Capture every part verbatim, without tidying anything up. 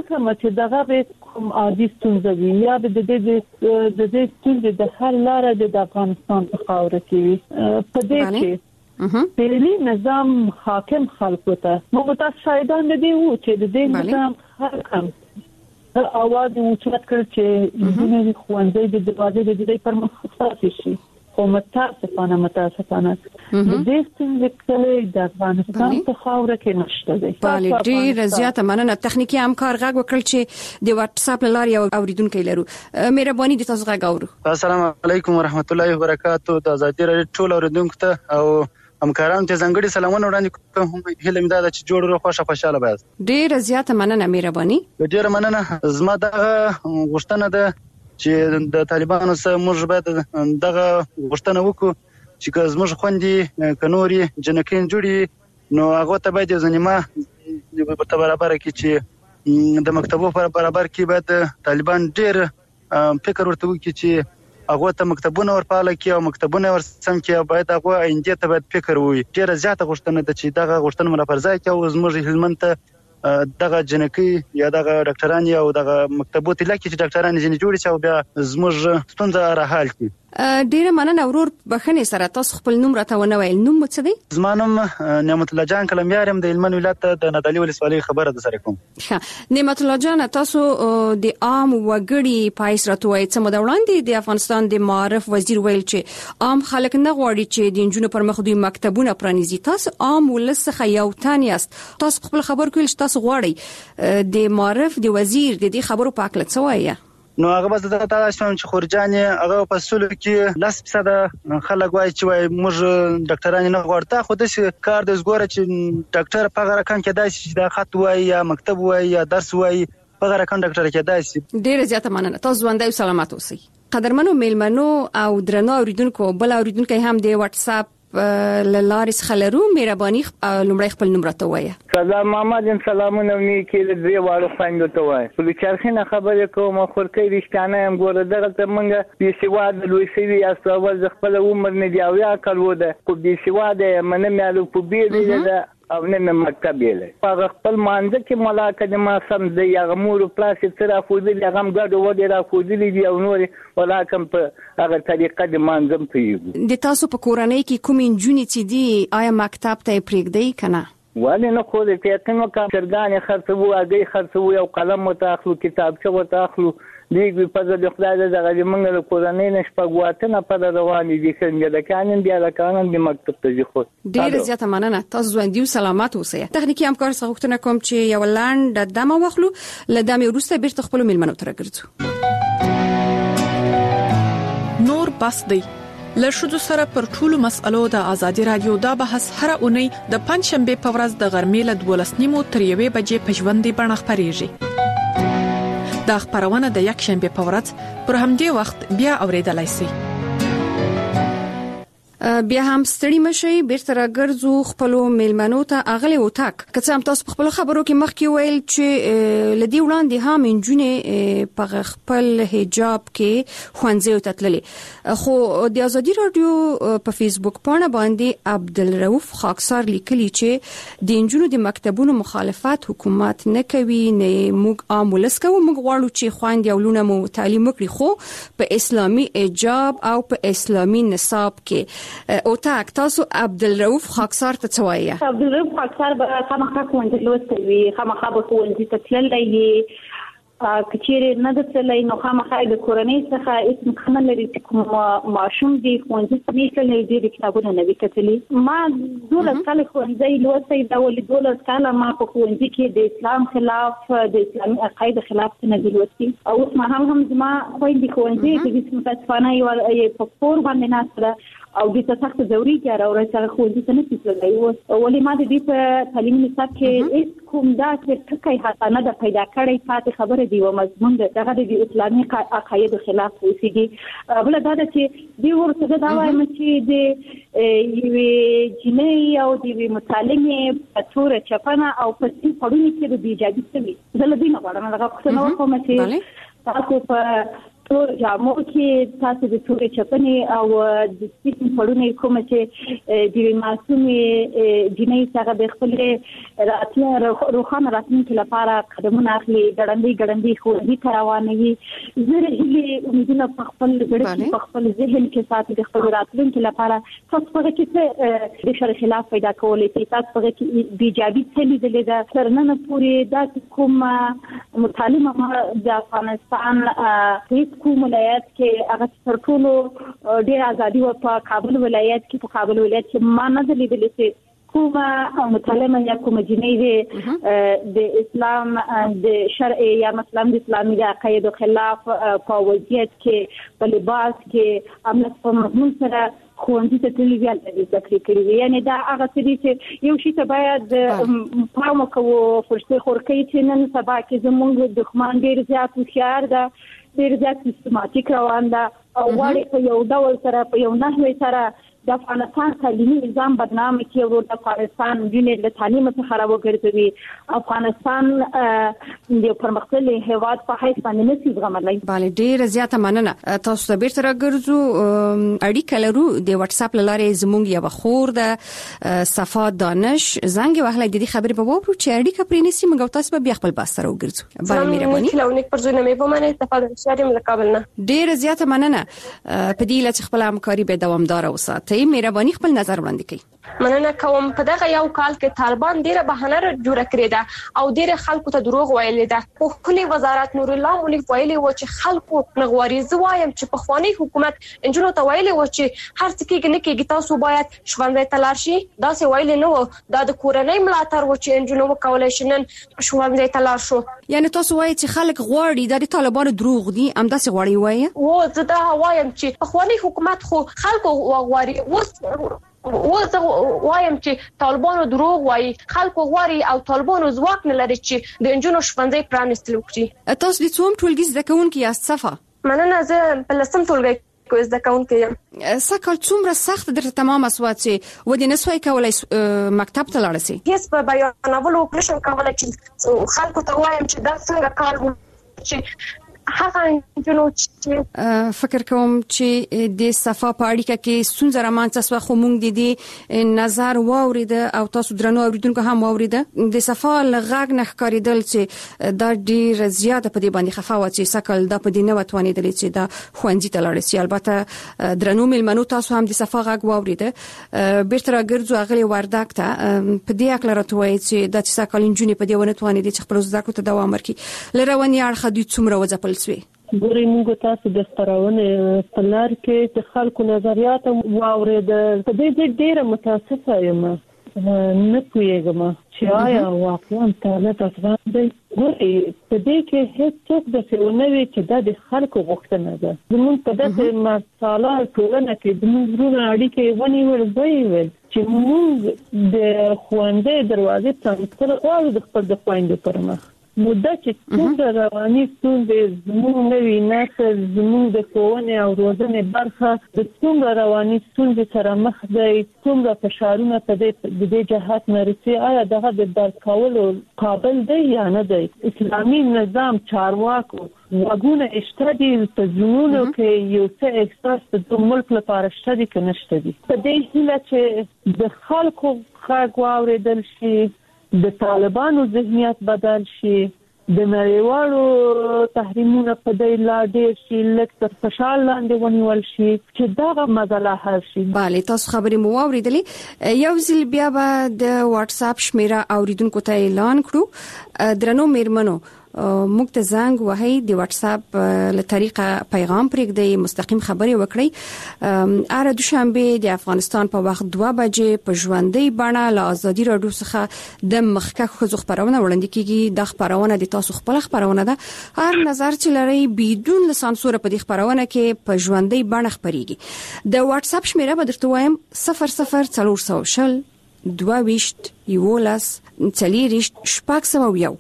کوم چې دغه به کوم عادي ستونزه وي یا به د دې د دې ستونزې د حل لاره د افغانستان په خاوره کې وي. په دې کې فعلی نظام حاکم خلکو ته متاسف شایدان دي وو چې د دې نظام حاکم اواز اوچت کړ چې د خوندې د دروازې د دې پر مخ شي. او متاسفانه متاسفانه د دې څنګه کلی د افغانستان په خاوره کې نشته دی. بله ډیر زیاته مننه. تخنیکی همکار غږ وکړ چې د واتس اپ لارې یو اوریدونکو لرو. مهرباني د تاسو غږ اورو. السلام علیکم ورحمت الله وبرکاتہ. د ازادي راډیو ټول اوریدونکو ته او همکارانو ته ځنګړي سلامونه وړاندې کوم. هیله مې ده چې جوړ روغ خوشاله خوشاله باز. ډیر زیاته مننه مهرباني. ډیر مننه. زما د غوښتنه ده چې د طالبانو سره موږ باید دغه غوښتنه وکړو چې زموږ خوندې کنوري جنکین جوړي نو هغه ته باید ځنیمه په برابر کې چې د مکتبو په برابر کې باید طالبان ډیر فکر ورته وکړي چې هغه ته مکتبونه ورپاله کې او مکتبونه ورسم کې باید هغه آینده ته باید فکر وي. ډیر زیاته غوښتنه ده چې دغه غوښتنه مله پر ځای کې او زموږ هلمند ته دغه جنکی یا دغه ډاکټران یا دغه مکتبو ته لکه چې ډاکټران جن جوړ شي او بیا زموږ ستونزه راحل کی. ډیره مننه ورور. بخنه سره تاسو خپل نوم راته ونویل. نوم څه دی؟ زما نوم نعمت الله جان کلمیارم د هلمند ولایت د نادعلي ولسوالۍ خبره ده سره کوم. ښه نعمت الله جان تاسو د عام وګړي پایس راتوي څه مده وړاندې د افغانستان د معارف وزیر ویل چې عام خلک نه غواړي چې د انجونو پر مخ دوی مکتبونه پرانیزي. تاسو عام ولسخه یو تان یاست. تاسو خپل خبر کوئ چې تاسو غواړي د معارف د وزیر د دې خبرو په اړه څه وایي؟ نو هغه بس دا تاسو هم چې خورجان هغه په سلو کې لاس پسده خلک وای چې وای موږ ډاکټران نه غوړتا خو د کار د زګوره چې ډاکټر په غره کان کې داسې چې دا خط وای یا مکتب وای یا درس وای په غره کان ډاکټر کې داسې. ډیر زیاته مننه. تاسو ژوندۍ او سلامات اوسئ. قدرمنو میلمنو او درنو اوریدونکو بل اوریدونکو هم د واتس اپ لارس خلرو مهرباني لمړی خپل نوم راته وایي. سلام محمد سلامونه مې کې د دې واړو خويندو ته وایي. په چرخینه خبره کوم خورکې رښتانه هم ګوره دغه ته منګه بي سواد لوي سوي اسو ول خپل عمر نه دی او یا کړو ده کو بي سواد منه مالو په بي دی ده او نه مکتب یې په خپل مانځ کې ملاقات ما سم دی هغه مور پلاس تر افوزي هغه ګډ و دی افوزي دی او نور ولاکم په هغه طریقه د مانځم پیږي. د تاسو په کورنۍ کې کوم انجونی چې دی آیا مکتب ته پرېږدي کنه؟ ولی نه خو دې ته نو کوم چرګان خرڅو هغه خرڅو یو قلم متاخلو کتاب څو متاخلو دیګ په دې خدای دې دغه موږ له کورنۍ نشپګواته نه په روانې دي څنګه د قانون بیا د قانون د مکتب ته ځي. خو ډیر زیاته مننه. تاسو ژوندۍ او سلامات اوسئ. تخنیکی همکار څخه غوښتنه کوم چې یو لاند دمه واخلو لدمه وروسته بیرته خپل میلمنو ته راګرځو. نور بس دی له شذو سره پر ټولو مسألو د ازادي رادیو دا بحث هر اونۍ د پنځ شنبه په ورځ د غرمې له دولس نیمو تر یوې بجې په ژوندۍ بڼه خپرېږي. دا خبرونه د یک شنبه په ورځ پر همدې وخت بیا اوریدلای شئ. بیا هم ستړي مشي بیرته راګرځو خپل میلمنو ته اغلی وټاک. که څه هم تاسو خپل خبرو کې مخکې ویل چې لدی وړاندې هم انجونې په خپل حجاب کې خوانځي او تتللي، خو د ازادي رادیو په فیسبوک پاڼه باندې عبدالرؤف خاکسار لیکلي چې د انجونو د مکتبونو مخالفت حکومت نه کوي، نه موږ عام ولس کوو، موږ غواړو چې خويندې او لونه مو تعلیم وکړي، خو په اسلامي حجاب او په اسلامي نصاب کې. او تاک تاسو عبدالرؤف خاکسار ته څوایي؟ عبدالرؤف خاکسار به خامخا کوونځي لوستل وي، خامخا به کوونځي ته تللی کچېرې نه د تللی نو خامخا د کورنۍ څخه اسم کمه لري چې کوم ماشوم دی ښوونځي ته نه تللی، ډېرې کتابونه نه وي کتلي. ما دولس کاله ښوونځی لوستی، دا ولې دولس کاله ما په ښوونځي کې د اسلام خلاف د اسلامي عقایدو خلاف څه نه دي لوستي. او اوس مهال هم زما خویندې ښوونځي د دې متاسفانه یوه په کور باندې ناسته ده او د څه سخت ضروري کار او راځي ښوونځي ته نه تللی اوس. ولې ما د دې په تعلیمي نصاب کې هیڅ کوم داسې ټکی حتی نه ده پیدا کړی پاتې خبره دی او مضمون ده دغه د اسلامي عقایدو خلاف اوسېږي. بله دا ده چې دوی ورته دا وایم چې د یوې جینۍ او د یوې متعلمې په توره چپنه او په سپین پړوني کې د بېجابي څه وي. زه له دوی نه غواړم دغه پوښتنه وکړم چې تاسو په تور جامو کې تاسو د تورې چپنې او د سپین پړونې کوم چې د معصومې جنۍ څخه د خپل راتلو روخانه راتلونکي لپاره قدمونه اخلي ګړندې ګړندې خو دې روانوي زه هیله امیدونه په خپل ګړې په خپل ذهن کې ساتي د خپل راتلونکي لپاره تاسو په کې د شر خلاف پیدا کولې چې تاسو په کې د ایجابي څلې د لیدا ترنه پورې د کوم مطالعه ما د افغانستان هیڅ کوم ولایت کې هغه تر ټولو ډېر ازادي او په کابل ولایت کې په کابل ولایت کې ما نه لیدلې چې کومه مطالعه یا کومه جنۍ د اسلام د شرع یا مثلا د اسلامي عقاید خلاف په وضعیت کې په لباس کې امنیت په مضمون سره خوندې ته تلویزیون د ذکر کړی یعنی دا هغه څه چې یو شی ته باید پام وکړو فرصت خورکې چې نن سبا کې زموږ دښمن ډېر زیات هوښیار ده ډېر زیات سیستماتیک روان ده او واړې په یو ډول سره په یو نحوه سره د افغانستان تعلیمي نظام بدنام کیږي او د افغانستان جنې له تعلیم څخه خراب وګرځوي افغانستان د پرمختللي هیواد په حیث باندې نشي زغملای. bale ډیر زیاته مننه تاسو ته بیرته راګرځو اړیکه لرو د واتس اپ لارې زموږ یو خور د صفا دانش زنګ وهله د دې خبرې په وورو چې اړیکه پرې نسی موږ تاسو به بیا خپل باس سره وګرځو. bale مهرباني لونیک پر زونه مې په معنی صفا دانش شارم لقابلنا ډیر زیاته مننه په دې لته خپل همکاري به دوامدار اوسه. مهرباني خپل نظر وړاندې کړئ. مننه کوم په دغه یو کال کې طالبان ډیره بهانه جوړه کړې ده او ډیره خلکو ته دروغ ویلي ده. په خولي وزارت نور الله مولوی ویلي و چې خلکو نغواري زوایم چې په خواني حکومت انجنونو ته ویلي و چې هر څه کې نه کېږي تاسو باید ښوونځي ته لاړ شئ. دا څه ویلي نه و دا د کورنۍ ملاتړ و چې انجنونو وکولای شي نن ښوونځي ته لاړ شو. یعنی تاسو وایي چې خلک غواړي د طالبانو دروغ دي ام داسې غواړي وایي و زه دا وایم چې په خواني حکومت خو خلکو غواړي و زه وایم چې طالبانو دروغ وایي خلکو غواړي او طالبانو ځواک نه لري چې د انجونو ښوونځي پرانیستل وکړي. تاسو د څوم ټولګي زده کوونکي یاست صفا؟ مننه زه په لسم ټولګي کې زده کوونکي یم. سکه څومره سخت درته تمام اسوات چې ودی نسوي کولای مکتب ته لاړ شي؟ هیڅ په بیانولو نشم کولای چې خلکو ته وایم چې دا څنګه کار و چې هغه جنو چې فکر کوم چې د صفا په اړیکه کې سونځ رامنځته شو خو مونږ د دې نظر واورید او تاسو درنو اوریدونکو هم واورید د صفا لغاګ نه ښکاریدل چې دا ډیر زیاته په دې باندې خفاوه چې سکل دا په دې نه وتوانیدل چې دا خوندې ته لاړ شي. البته درنو ملمنو تاسو هم د صفا غاګ واورید بیرته راګرځو اغلی وردک ته په دې اکل راتوي چې د سکل انجونی په دې ونه توانیدل چې خپل زده کړو ته دوام ورکړي. لروانی اړخ دوی څومره وځپل سوی؟ ګورې موږ تاسو د خبرونه په لار کې چې خلکو نظریات واورېدل په دې ډېره متاسفه یم نه پوهېږم چې آیا واقعا طالب افغان دی. ګورې په دې کې هیڅ څوک داسې ونه وي چې دا د خلکو غوښتنه ده. زموږ په داسې مساله ټولنه کې زموږ وروڼه اړیکې ونیول ویل چې موږ د ښوونځي دروازې پرانیستل غواړو د خپل د خویندو پر مخ مدته چې څومره رواني ستونزې زموږ نوي نسل زموږ د ښوونې او روزنې برخه د څومره رواني ستونزې سره مخ دی څومره فشارونه په دې جهت نه رسي آیا دغه د درک کولو قابل دی یا نه دی. اسلامي نظام چارواکو وګونه اشته دي په زمونو کې یو څه احساس د ملک لپاره شته دي که نشته دي. په دې هیله چې د خلکو غږ واورېدل شي د طالبانو ذهنیت بدل شي د نړیوالو تحریمونو په دې لا ډېر شي لکه تر فشار لاندې ونیول شي چې دغه مسله حل شي. bale تاسو خبرې مو واورېدلې یو ځل بیا به د واتس اپ شمیره اوریدونکو ته اعلان کړو. درنو میرمنو موږ ته زنګ وهي د واتس اپ له طریقه پیغام پرېږدي مستقیم خبرې وکړي. اره دوشنبه د افغانستان په وخت دوه بجې په ژوندۍ بڼه له ازادي رادیو څخه د مخکښ خزو خبرونه وړاندې کیږي. د خبرونه د تاسو خپل خبرونه ده هر نظر چې لري بدون سانسور په دې خبرونه کې په ژوندۍ بڼه خبريږي. د واتس اپ شمیره به درته وایم صفر صفر څلور سو شل دوه ویشت یولس څلېریشت شپږ سوه یو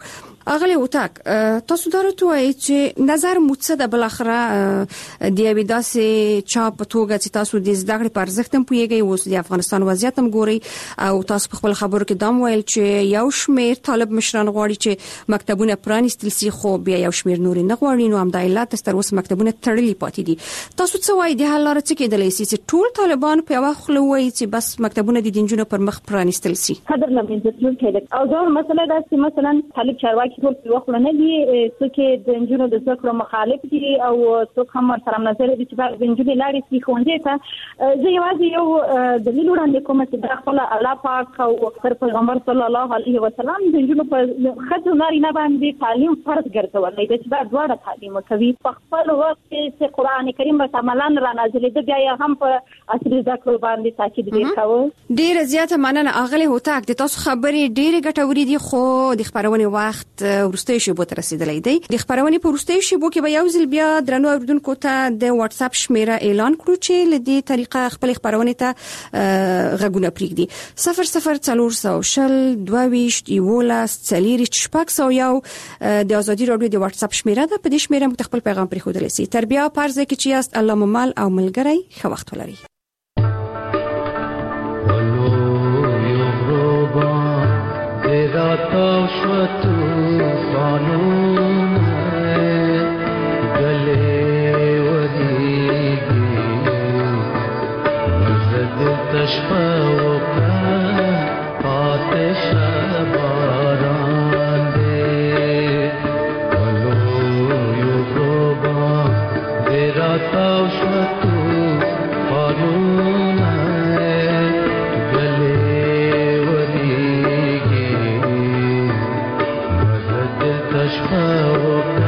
اغلی وتاک تاسو درته وایي چې نظر متصد بل اخره د یویداسې چا په توګه چې تاسو د زده کړې پر ارزښت هم پوهیږئ اوس د افغانستان وضعیت هم ګوري او تاسو په خپل خبرو کې دام ویل چې یو شمیر طالب مشران غواړي چې مکتبونه پرانیستل سي خو بیا یو شمیر نور نه غواړي نو هم د علت تر اوسه مکتبونه تړلي پاتې دي. تاسو څه وایي د حل لاره څه کېدلی شي چې ټول طالبان په یو خپل وایي چې بس مکتبونه د دینجونو پر مخ پرانیستل سي؟ قدر نه منځل کېږي او دا مسله ده چې مثلا طالب چارواکي ټول په وخت نه دي چې د دینجونو د ذکر مخالف دي او څوک هم سره نظر دي چې د دینجونو لارې سي خوندې ته زه یوازې یو دلیل وړاندې کوم چې د خپل الله پاک او پیغمبر صلی الله علیه وسلم د دینجونو په خځو نارینه باندې تعلیم فرض ګرځولای دي چې دا دواړه تعلیم کوي په خپل وخت چې قران کریم په عملان را نازل دي بیا هم په اصلي ذکر باندې تاکید وکاوه. ډیر زیاته مننه اغلی هوتاک د تاسو خبرې ډیره ګټورې دي خو د خبرونې وخت ورستۍ شیبو ته رسیدلی دی. د خبرونې په ورستۍ شیبو کې به یو ځل بیا درنو اوریدونکو ته د واتس اپ شمیره اعلان کړو چې لدې طریقه خپل خبرونې ته غږونه پریږدي صفر صفر څلور سو شل دوه ویشت یوولس څلېرویشت شپږ سوه یو د ازادي راډیو د واتس اپ شمیره ده. په دې شمیره موږ خپل پیغام پرېښودلی سي. تر بیا پرځ کې چې یاست الله مو مل او ملګری ښه وخت ولرئ. राता शतु कानून गले वरीगी मजद तशफा आतिश बारान दे वलो युगोबा दे राता शतु कानून गले वरीगी تشفى